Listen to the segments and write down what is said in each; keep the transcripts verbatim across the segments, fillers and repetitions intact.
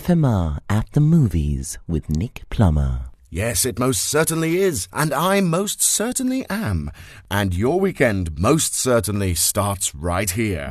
F M R at the Movies with Nick Plummer. Yes, it most certainly is, and I most certainly am. And your weekend most certainly starts right here.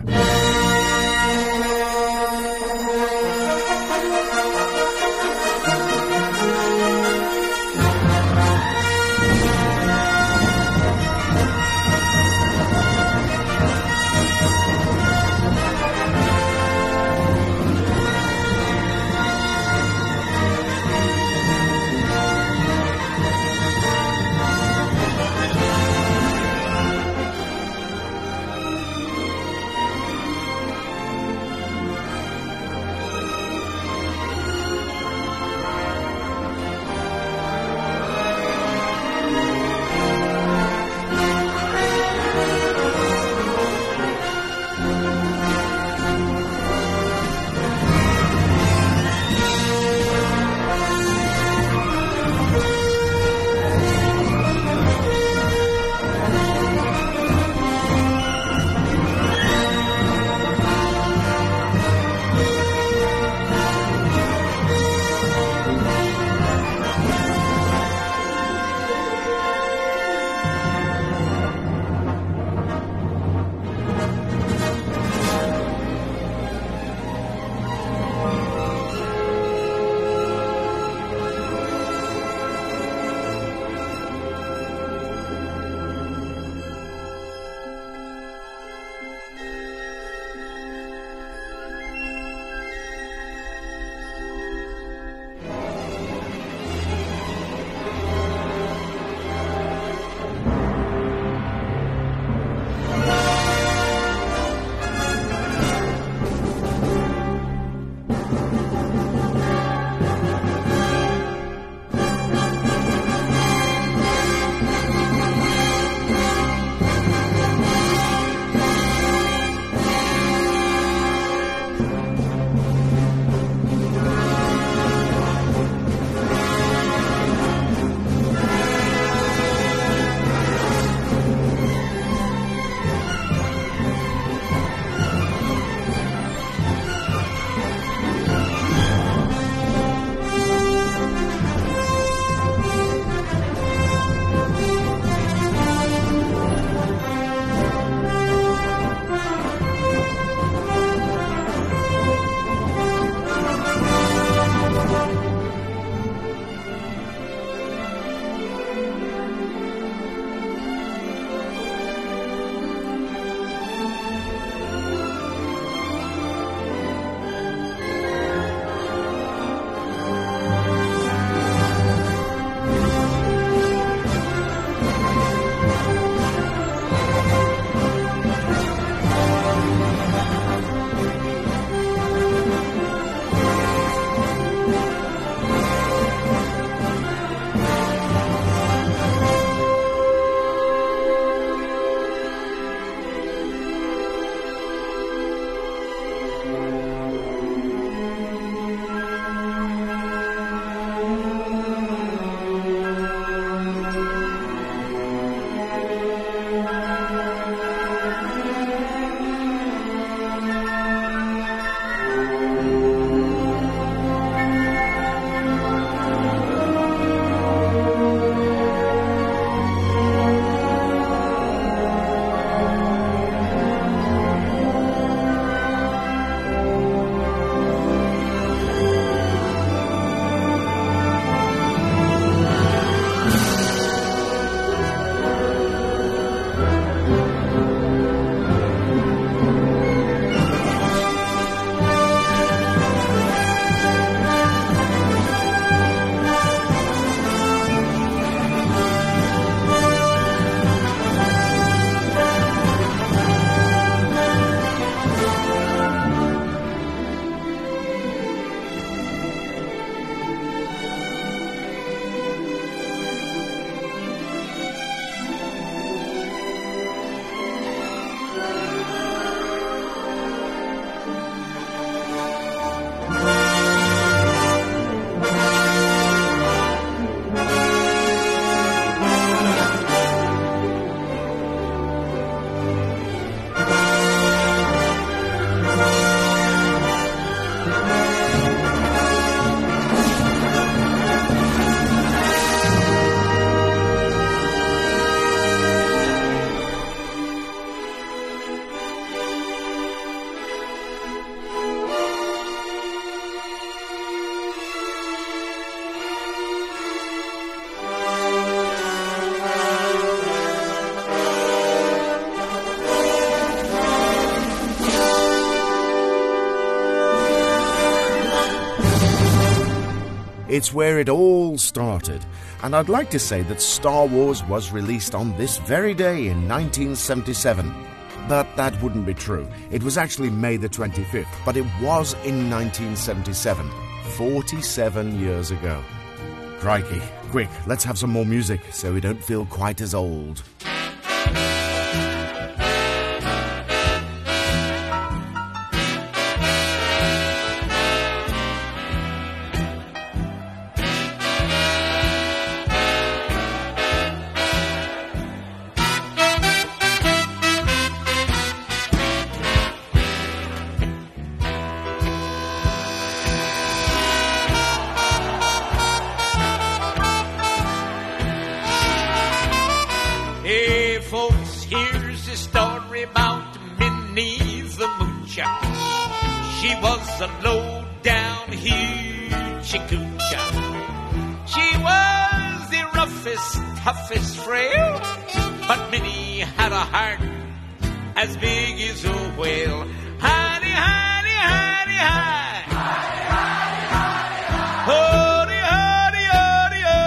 It's where it all started. And I'd like to say that Star Wars was released on this very day in nineteen seventy-seven. But that wouldn't be true. It was actually May the twenty-fifth, but it was in nineteen seventy-seven, forty-seven years ago. Crikey, quick, let's have some more music so we don't feel quite as old. Hey folks, here's a story about Minnie the Moocher. She was a low-down hoochie-coocher. She was the roughest, toughest frail, but Minnie had a heart as big as a whale. Hidey, hidey, hidey, hide. Hody, hody, hody, ho.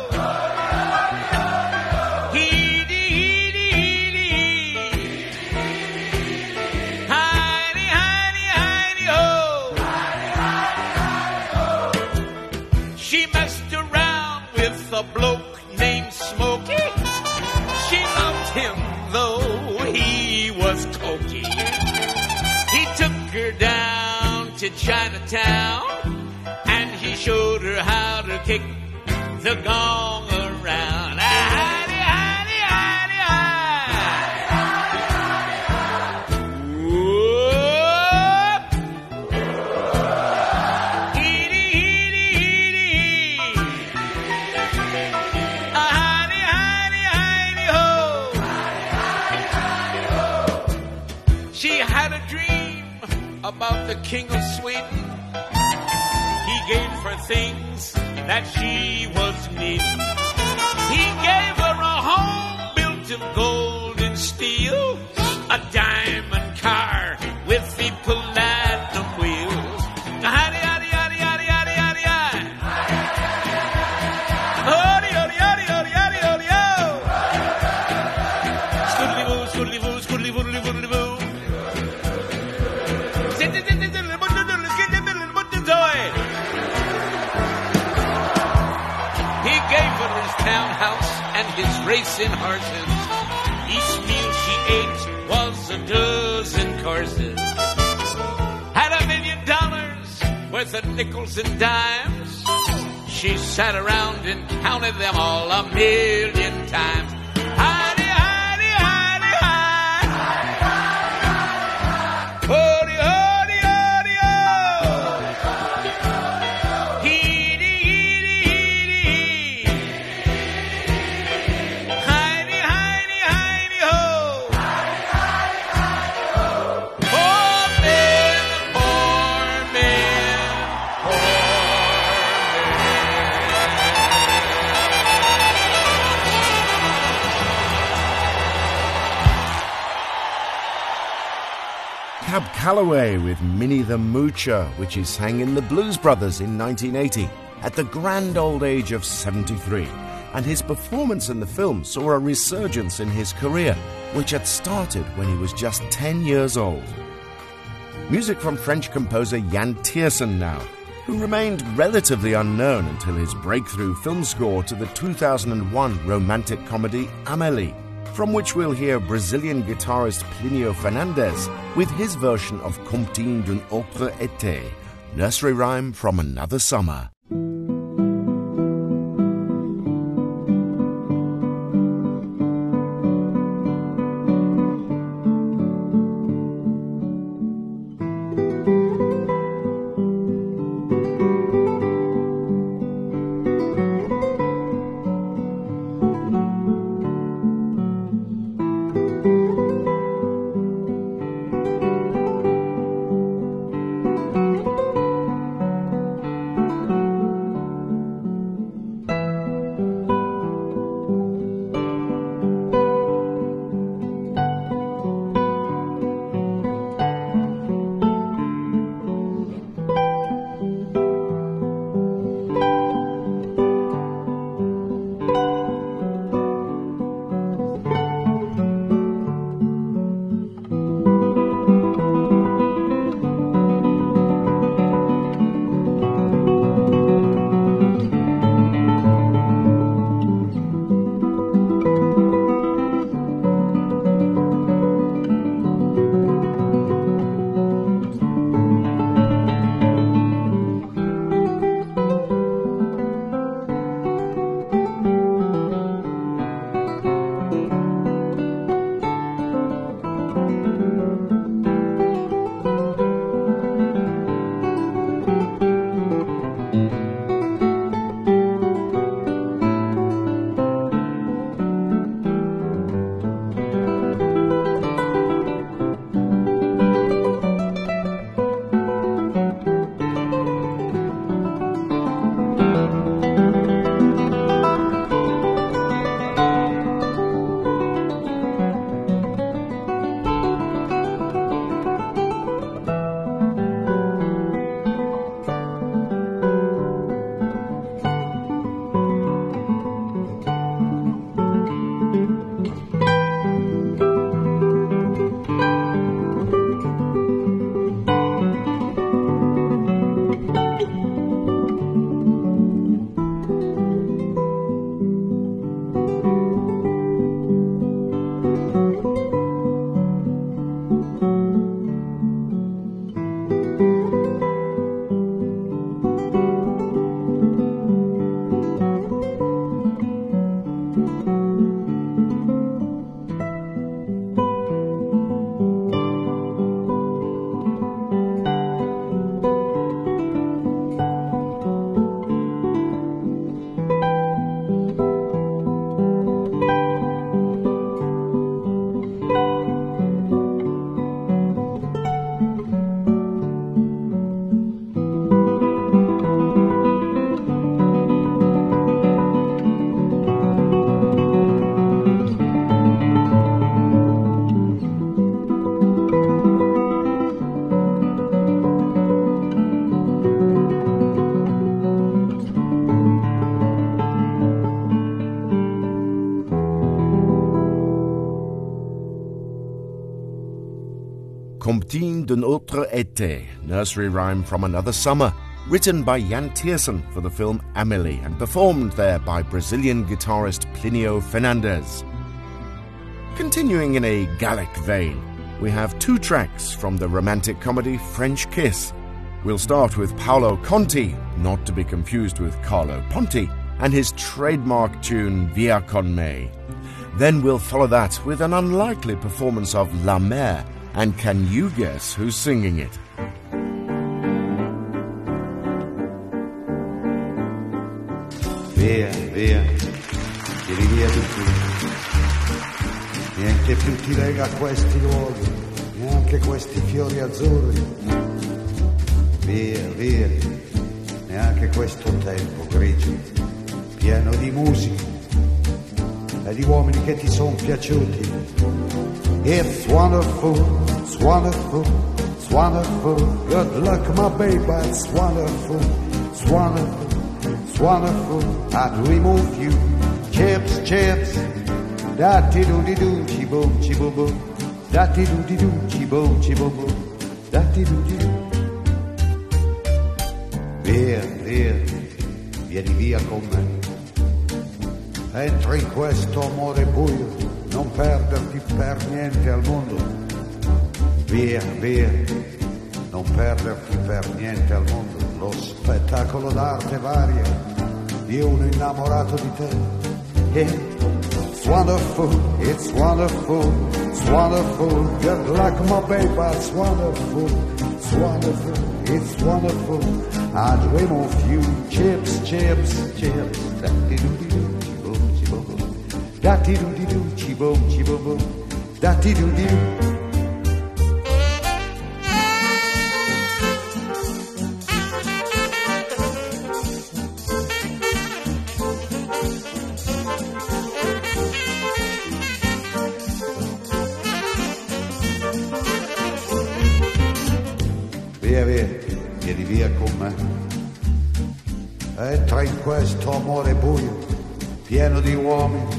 Heedy, heedy, heedy, hee. Hidey, hidey, hidey, ho. She messed around with a bloke named Smokey. She loved him though he was cokey. He took her down to Chinatown and he showed her how to kick the gong around. Hidey, hidey, hidey, hidey. Whoop. Heedy, heedy, heedy, hee. Hidey, hidey, hidey, ho. She had a dream about the King of Sweden. He gave her things that she was needing. He gave her a home built of gold and steel, a diamond car with the platinum wheels. Hidey, hidey, hidey, hidey, hidey, hidey, hidey. Hody, hody, hody, hody, hody, hody, ho. Scoodly boo, scoodly boo, scoodly boodly boodly boo. He gave her his townhouse and his racing horses. Each meal she ate was a dozen courses. Had a million dollars worth of nickels and dimes. She sat around and counted them all a million times. Hidey, hidey, hidey, hide. Hody, hody, hody, ho. Heedy, heedy, heedy, hee. Hidey, hidey, hidey, ho. Poor man, poor man, poor man. Cab Calloway with Minnie the Moocher, which he sang in the Blues Brothers in nineteen eighty, at the grand old age of seventy-three. And his performance in the film saw a resurgence in his career, which had started when he was just ten years old. Music from French composer Jan Tiersen now, who remained relatively unknown until his breakthrough film score to the two thousand one romantic comedy Amélie, from which we'll hear Brazilian guitarist Plinio Fernandes with his version of Comptine d'un autre été, nursery rhyme from another summer. Comptine d'un autre été, nursery rhyme from another summer, written by Jan Tiersen for the film Amélie and performed there by Brazilian guitarist Plinio Fernandes. Continuing in a Gallic vein, we have two tracks from the romantic comedy French Kiss. We'll start with Paolo Conti, not to be confused with Carlo Ponti, and his trademark tune Via Con Me. Then we'll follow that with an unlikely performance of La Mer, and can you guess who's singing it? Via, via, vieni via di qui. Niente più ti lega a questi luoghi, neanche questi fiori azzurri. Via, via, neanche questo tempo grigio, pieno di musica e di uomini che ti sono piaciuti. It's wonderful, it's wonderful, it's wonderful. Good luck, my baby, it's wonderful, it's wonderful, it's wonderful. I'd remove you, chips, chips. Da-ti-do-di-do, chi-boom, chi-boom-boom. Da-ti-do-di-do, chi-boom, chi-boom-boom. Da-ti-do-di-do. Via, via, vieni via con me. Entra in questo amore buio, non perderti per niente al mondo. Via, via, non perderti per niente al mondo. Lo spettacolo d'arte varia di uno innamorato di te. It's wonderful, it's wonderful, it's wonderful. Good luck, my baby, it's wonderful, it's wonderful, it's wonderful. I dream of you, chips, chips, chips. Da-ti-do-di-do, chi-boom, chi-boom-boom. Da-ti-do-di-do, chi-boom, chi-boom-boom. Da-ti-do-di-do. Via, via, vieni via con me. Entra in questo amore buio, pieno di uomini.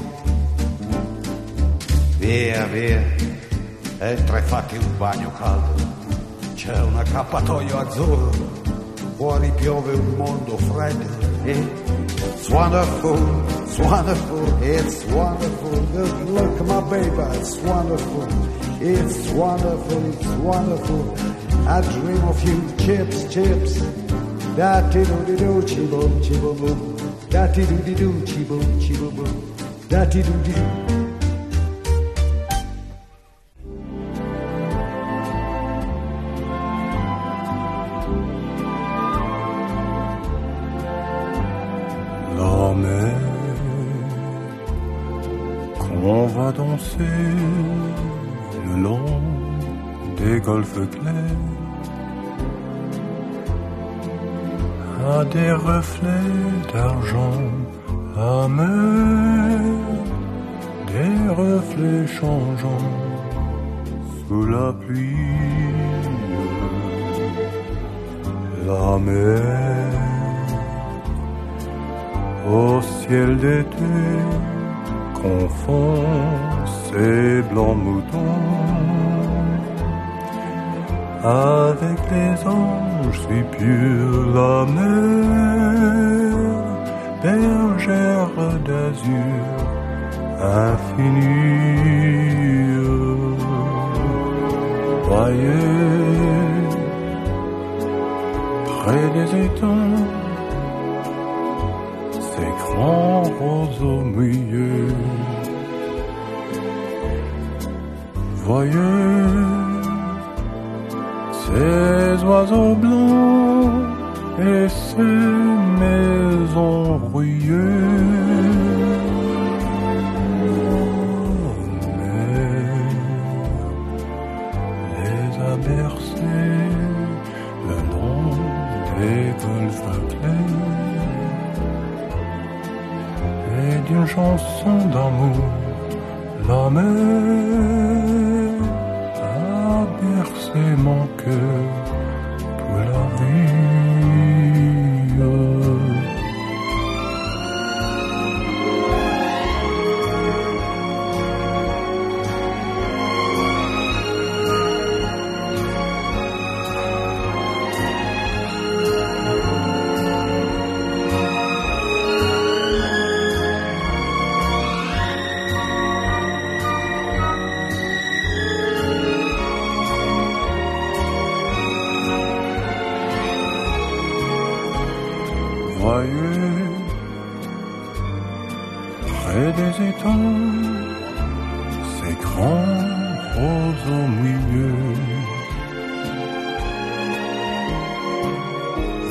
Via, via, entra e fatti un bagno caldo. C'è un accappatoio azzurro, fuori piove un mondo freddo. It's wonderful, it's wonderful, it's wonderful. Good luck, my baby, it's wonderful. It's wonderful, it's wonderful. I dream of you, chips, chips. Da-ti-do-di-do, chi-boom, chi-boom-boom. Da-ti-do-di-do, chi-boom, chi-boom-boom. Da-ti-do-di-do. La mer qu'on va danser le long des golfes clairs a des reflets d'argent amer, des reflets changeants sous la pluie. La mer au ciel d'été confond ses blancs moutons avec les anges si purs. La mer, bergère d'azur infinie, voyez près des étangs ces grands roseaux mouillés. Voyez ces oiseaux blancs et ces maisons rouillées. Mais les a bercés le long des golfes clairs et d'une chanson d'amour. La mer a bercé mon cœur pour la vie.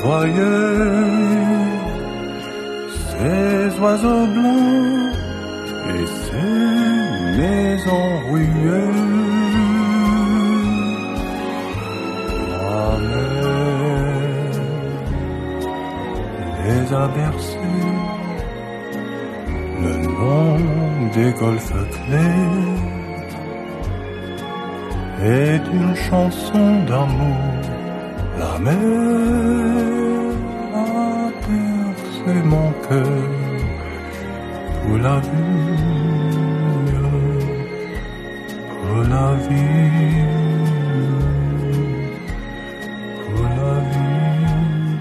voyais ces oiseaux blancs et ces maisons rouillées. La mer les a bercés le long des golfes clairs et d'une chanson d'amour. La mer a bercé mon cœur pour la vie, pour la vie, pour la vie.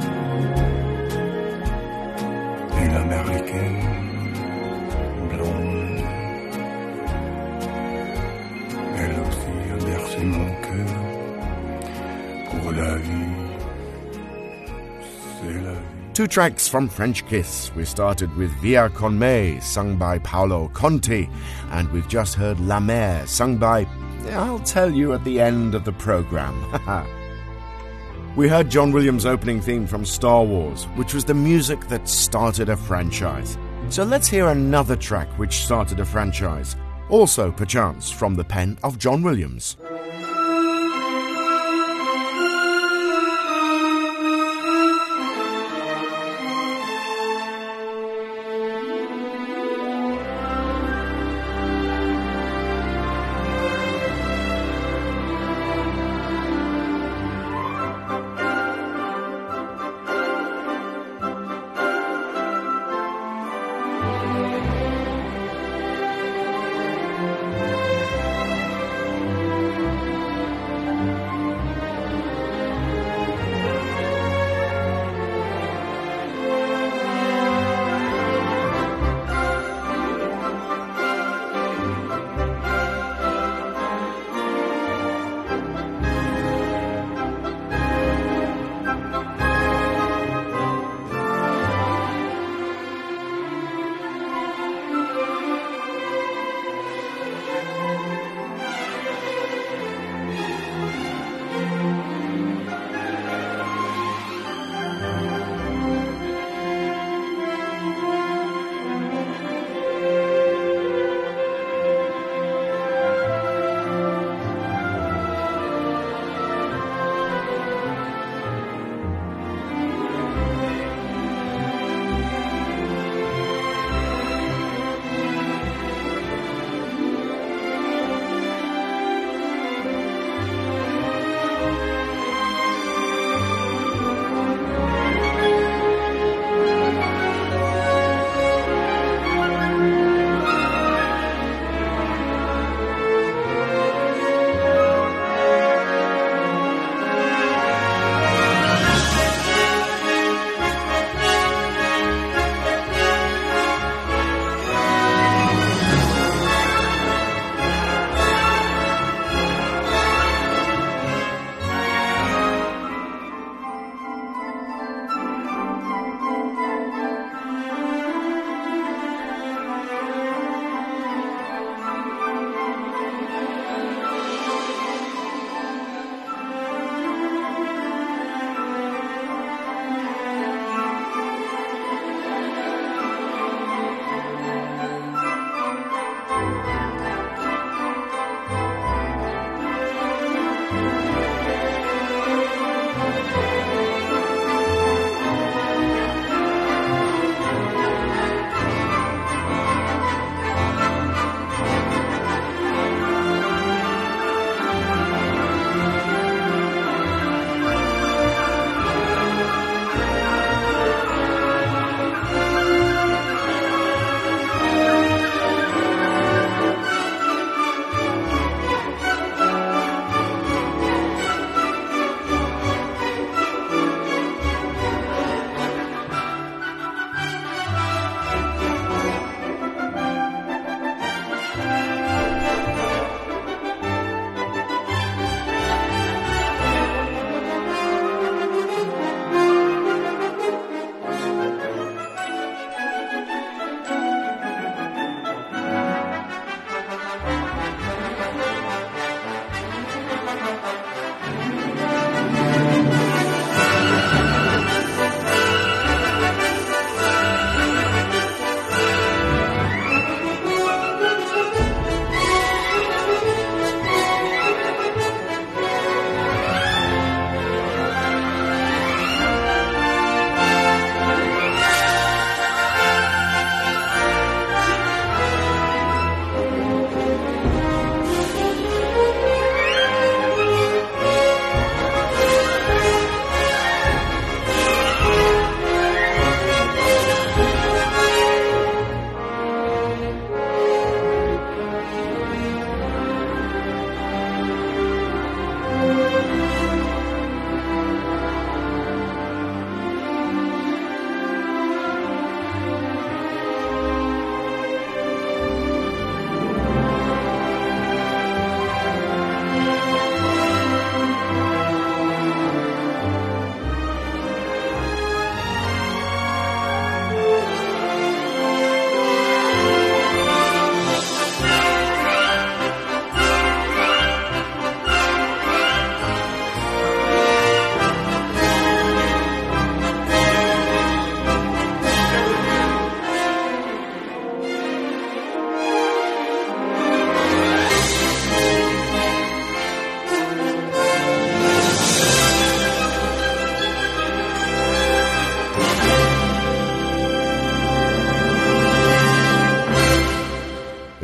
Et l'américaine blonde, elle aussi a bercé mon cœur pour la vie. Two tracks from French Kiss. We started with Via con me, sung by Paolo Conti, and we've just heard La Mer, sung by... I'll tell you at the end of the programme. We heard John Williams' opening theme from Star Wars, which was the music that started a franchise. So let's hear another track which started a franchise, also perchance from the pen of John Williams.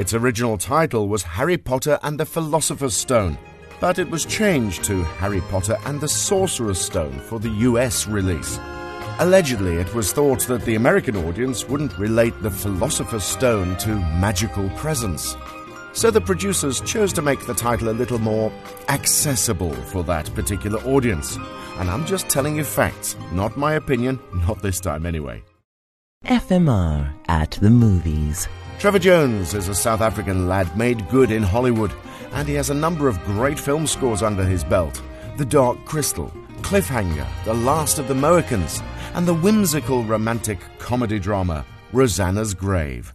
Its original title was Harry Potter and the Philosopher's Stone, but it was changed to Harry Potter and the Sorcerer's Stone for the U S release. Allegedly, it was thought that the American audience wouldn't relate the Philosopher's Stone to magical presence. So the producers chose to make the title a little more accessible for that particular audience. And I'm just telling you facts, not my opinion, not this time anyway. F M R at the movies. Trevor Jones is a South African lad made good in Hollywood, and he has a number of great film scores under his belt. The Dark Crystal, Cliffhanger, The Last of the Mohicans, and the whimsical romantic comedy drama Rosanna's Grave.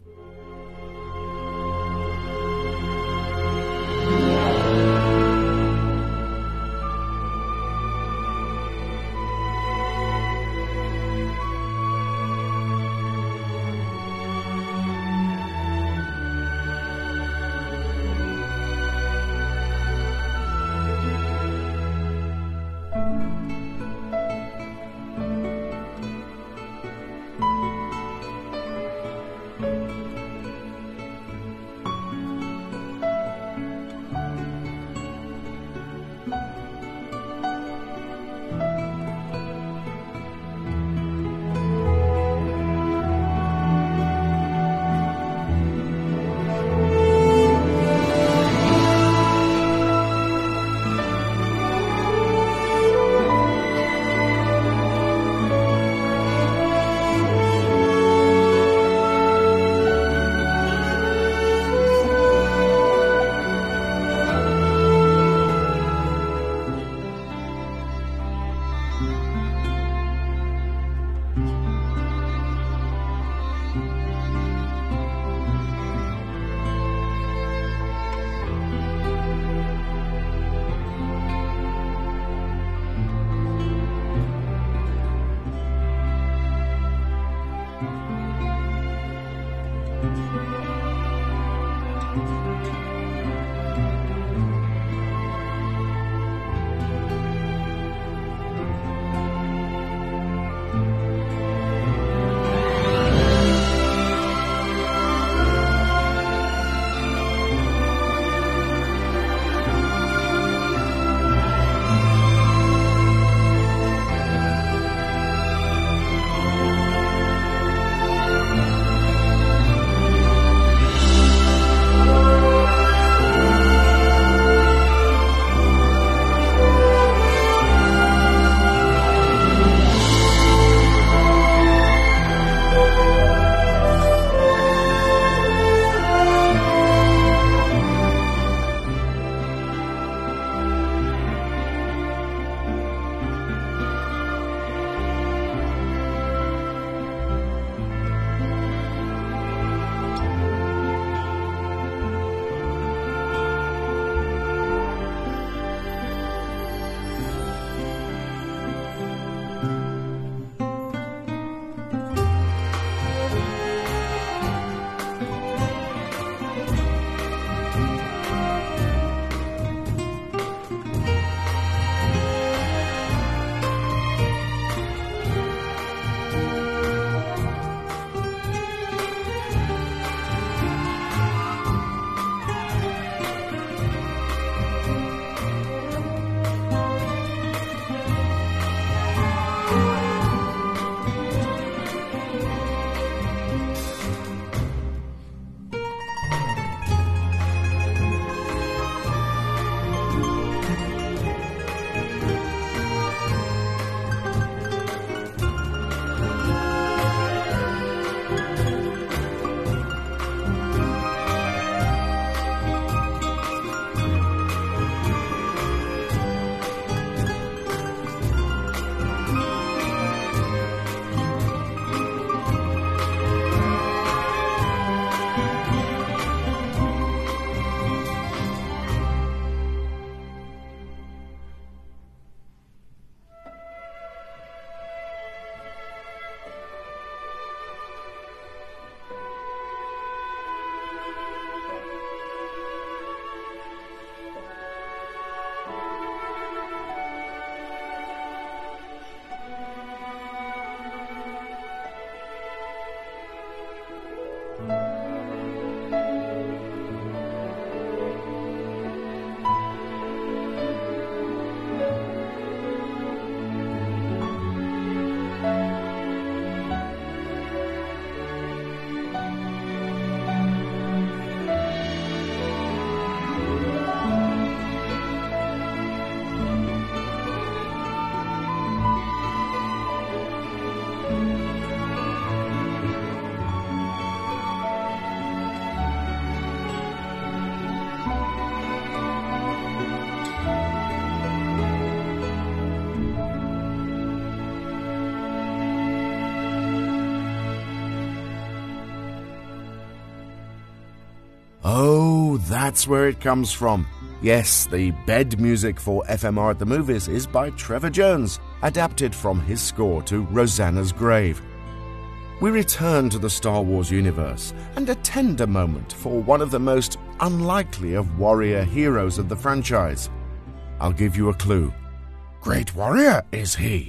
Oh, that's where it comes from. Yes, the bed music for F M R at the Movies is by Trevor Jones, adapted from his score to Rosanna's Grave. We return to the Star Wars universe and a tender moment for one of the most unlikely of warrior heroes of the franchise. I'll give you a clue. Great warrior is he.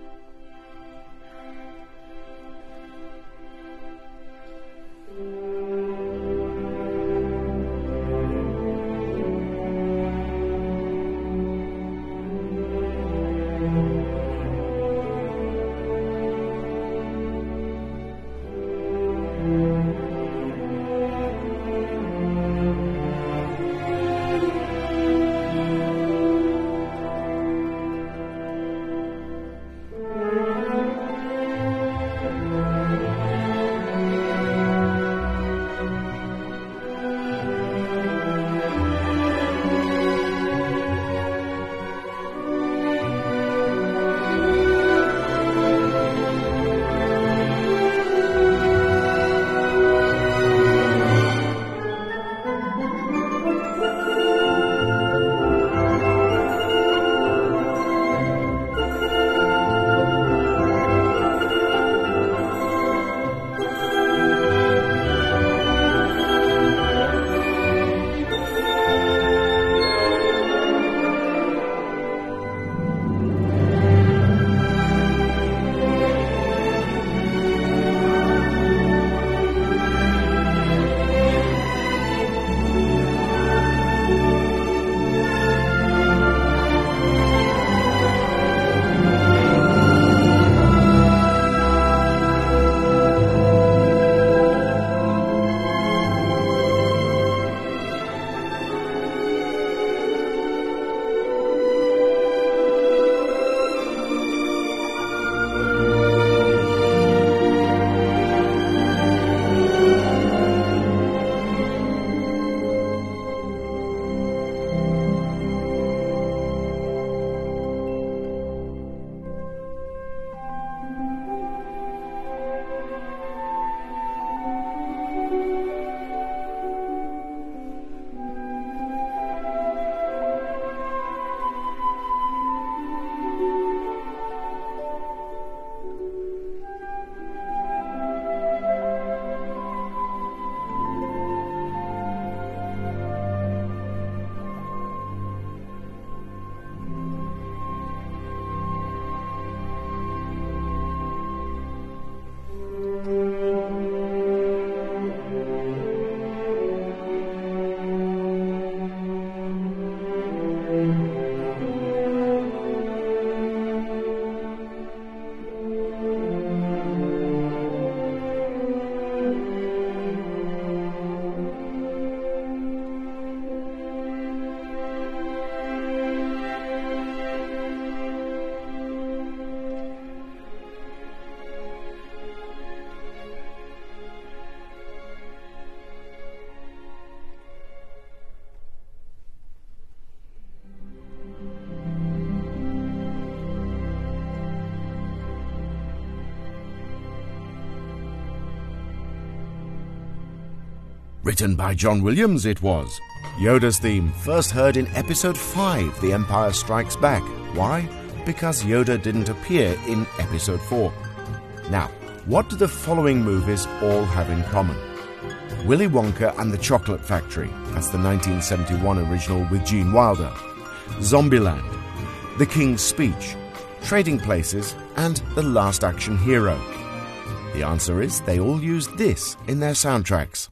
Written by John Williams, it was. Yoda's theme first heard in Episode five, The Empire Strikes Back. Why? Because Yoda didn't appear in Episode four. Now, what do the following movies all have in common? Willy Wonka and the Chocolate Factory, that's the nineteen seventy-one original with Gene Wilder. Zombieland, The King's Speech, Trading Places, and The Last Action Hero. The answer is they all used this in their soundtracks.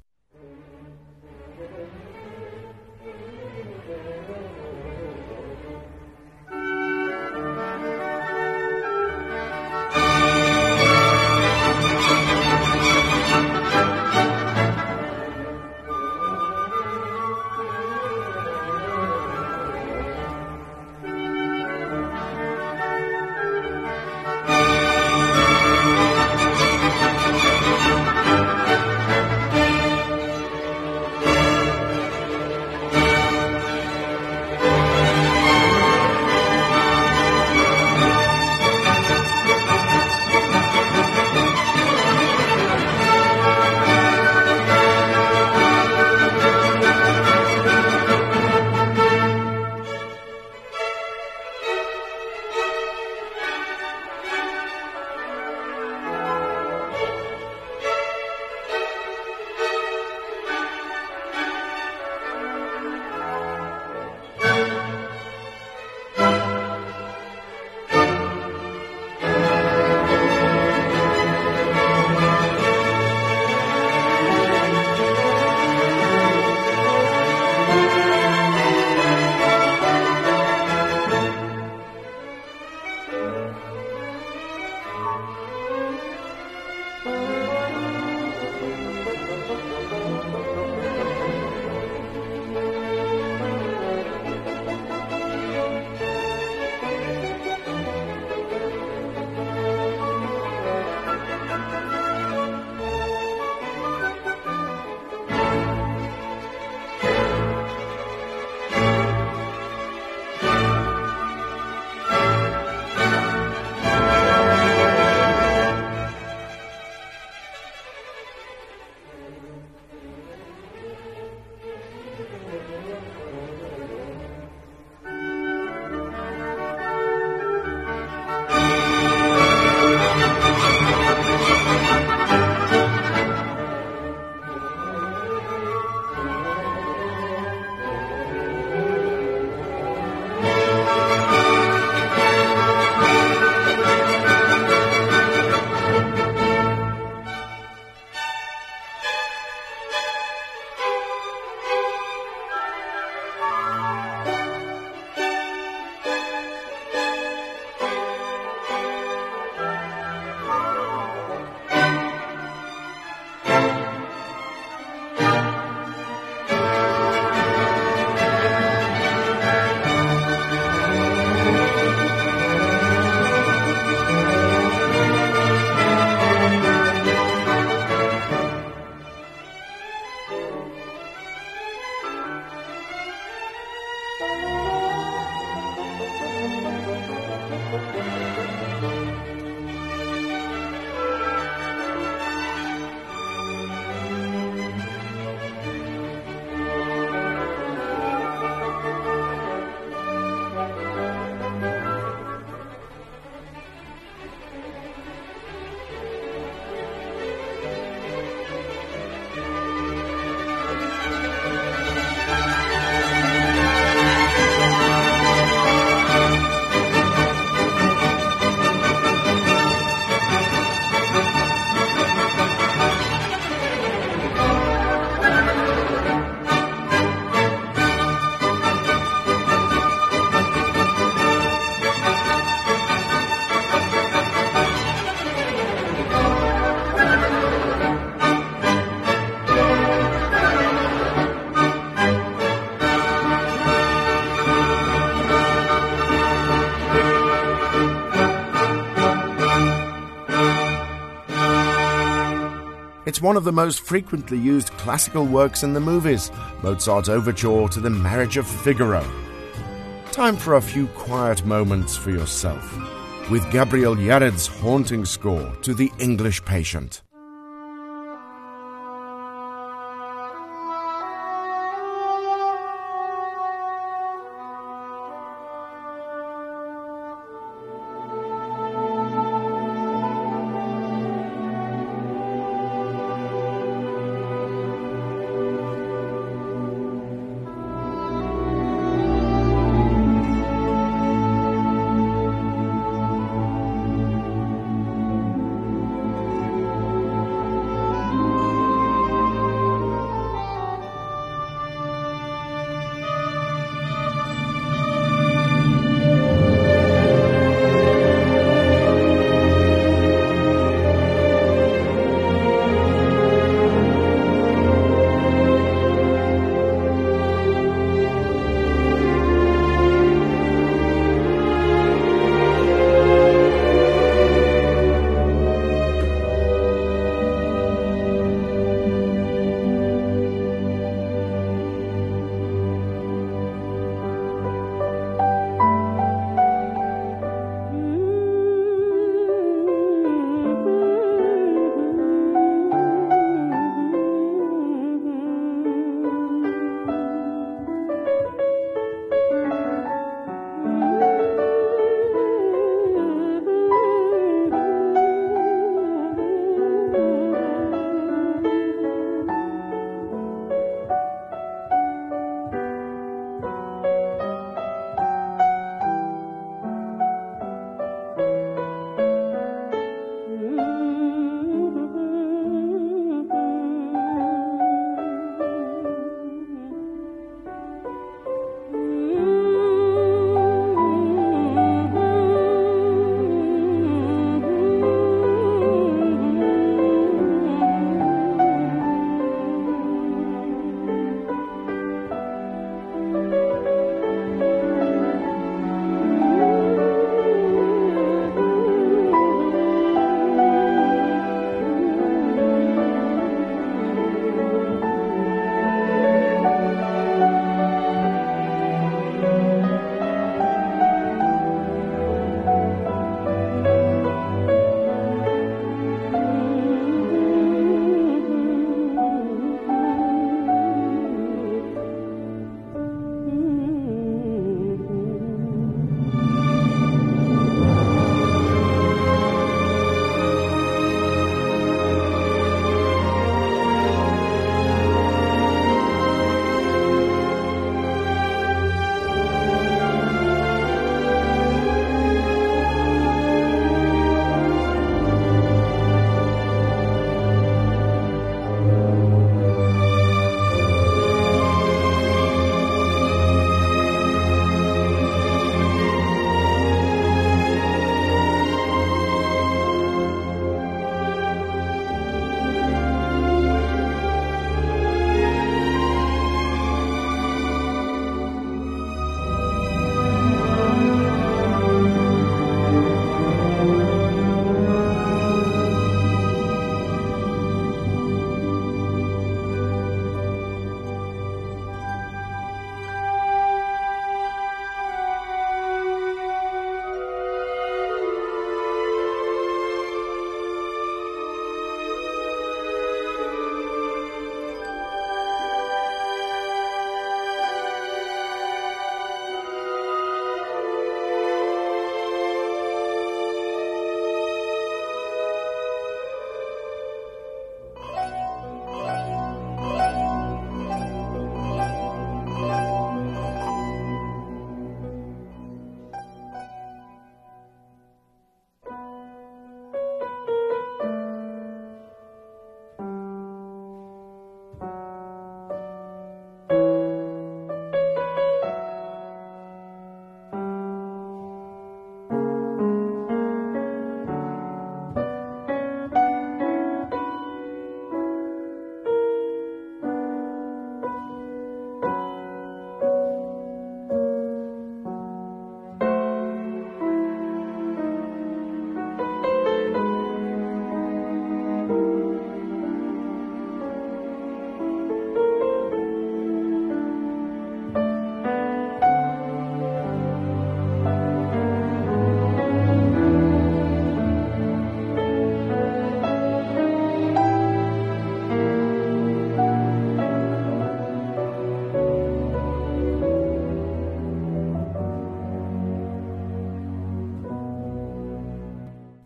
It's one of the most frequently used classical works in the movies, Mozart's overture to the Marriage of Figaro. Time for a few quiet moments for yourself, with Gabriel Yared's haunting score to The English Patient.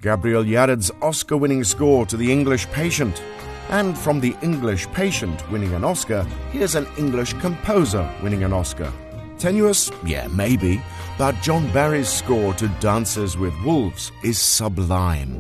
Gabriel Yared's Oscar-winning score to The English Patient. And from The English Patient winning an Oscar, here's an English composer winning an Oscar. Tenuous? Yeah, maybe. But John Barry's score to Dances with Wolves is sublime.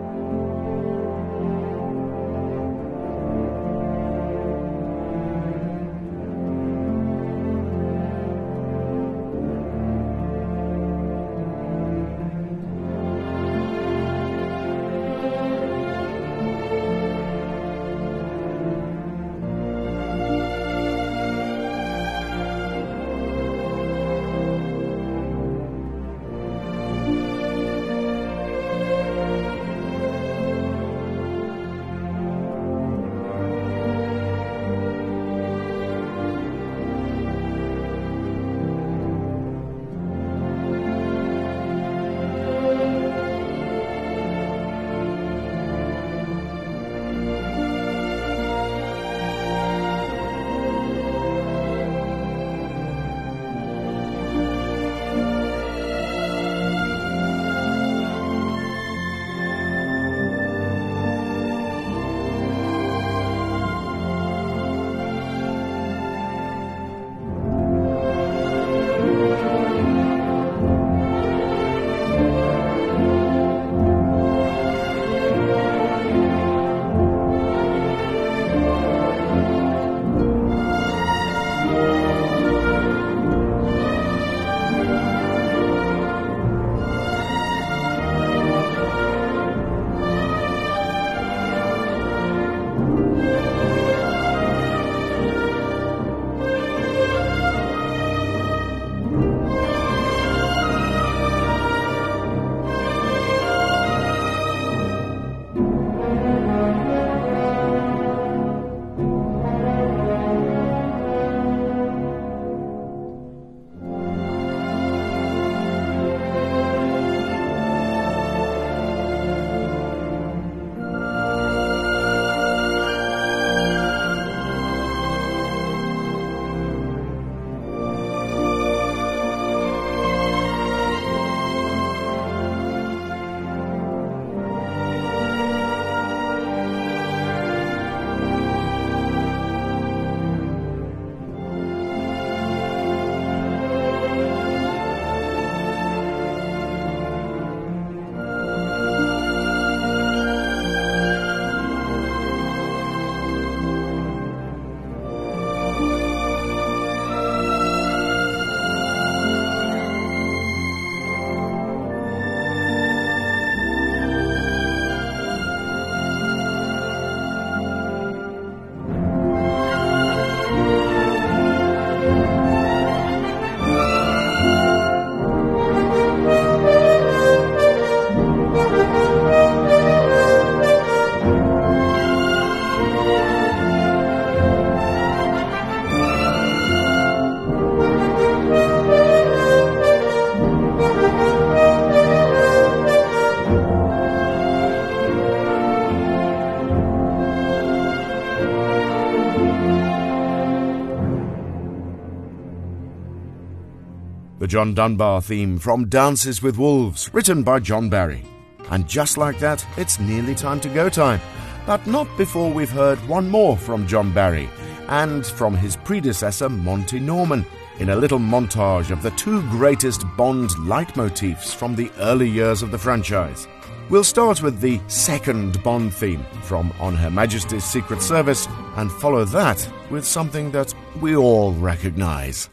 The John Dunbar theme from Dances with Wolves, written by John Barry. And just like that, it's nearly time to go time. But not before we've heard one more from John Barry, and from his predecessor Monty Norman, in a little montage of the two greatest Bond leitmotifs from the early years of the franchise. We'll start with the second Bond theme from On Her Majesty's Secret Service, and follow that with something that we all recognize.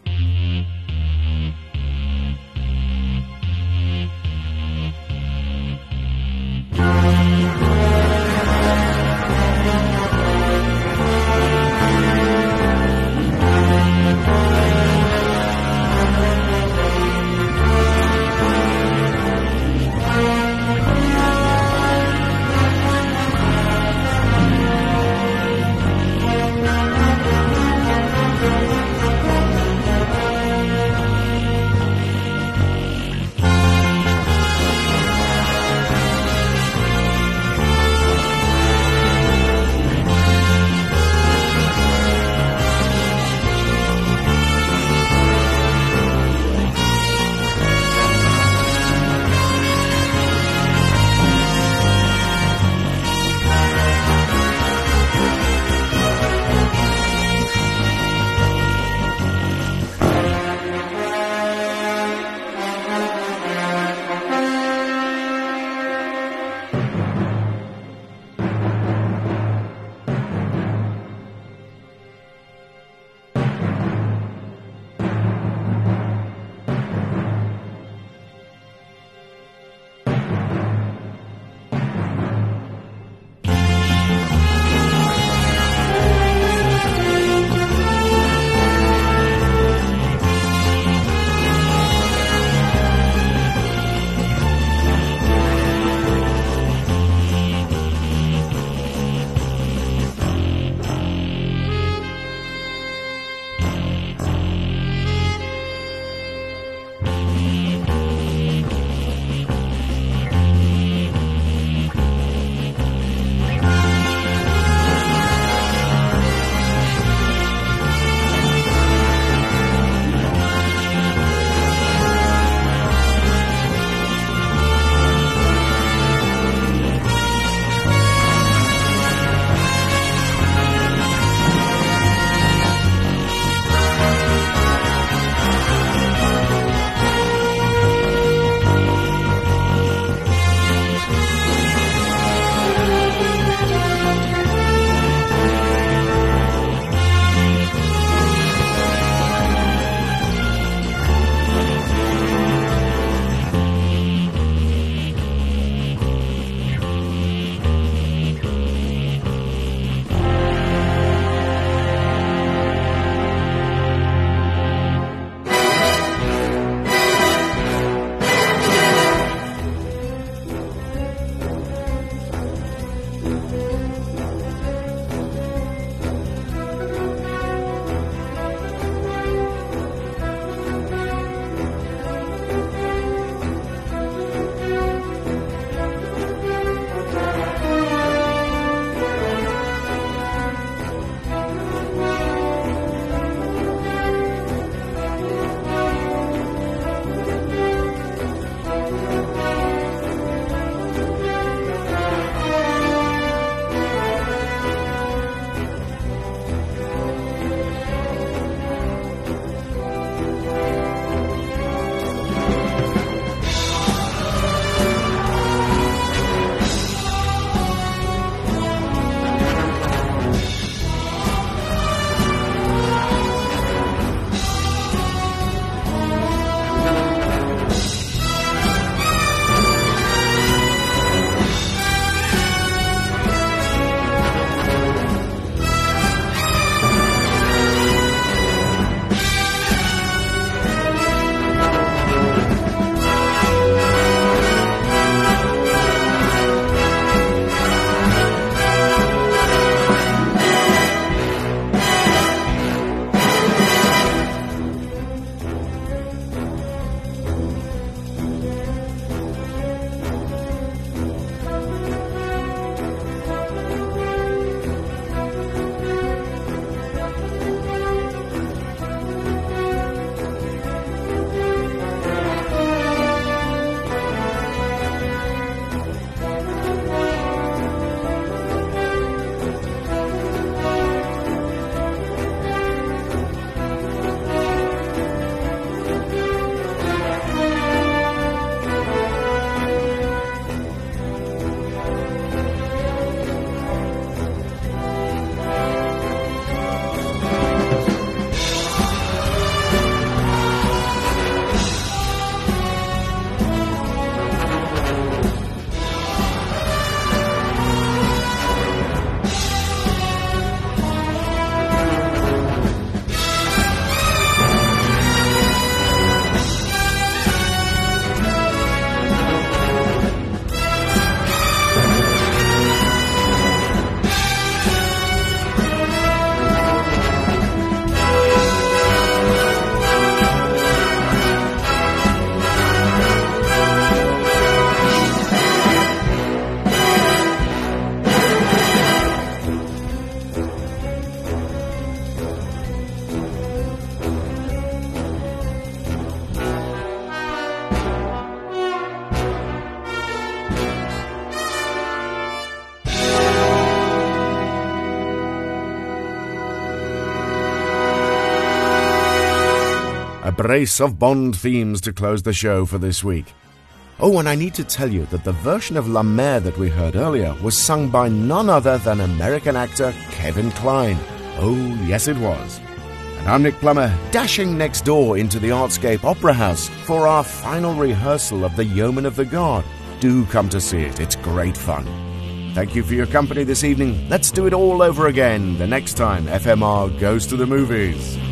a brace of Bond themes to close the show for this week. Oh, and I need to tell you that the version of La Mer that we heard earlier was sung by none other than American actor Kevin Kline. Oh, yes it was. And I'm Nick Plummer, dashing next door into the Artscape Opera House for our final rehearsal of The Yeoman of the Guard. Do come to see it, it's great fun. Thank you for your company this evening. Let's do it all over again the next time F M R goes to the movies.